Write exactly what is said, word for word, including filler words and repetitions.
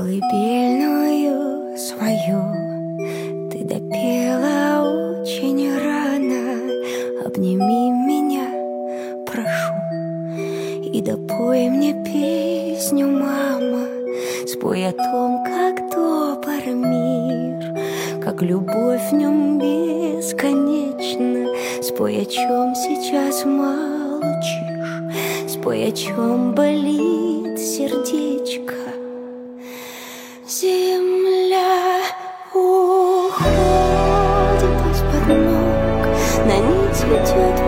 Колыбельную свою ты допела очень рано. Обними меня, прошу, и допой мне песню, мама. Спой о том, как добр мир, как любовь в нем бесконечна. Спой, о чем сейчас молчишь, спой, о чем болит сердечко. Земля уходит из-под ног, на ней цветет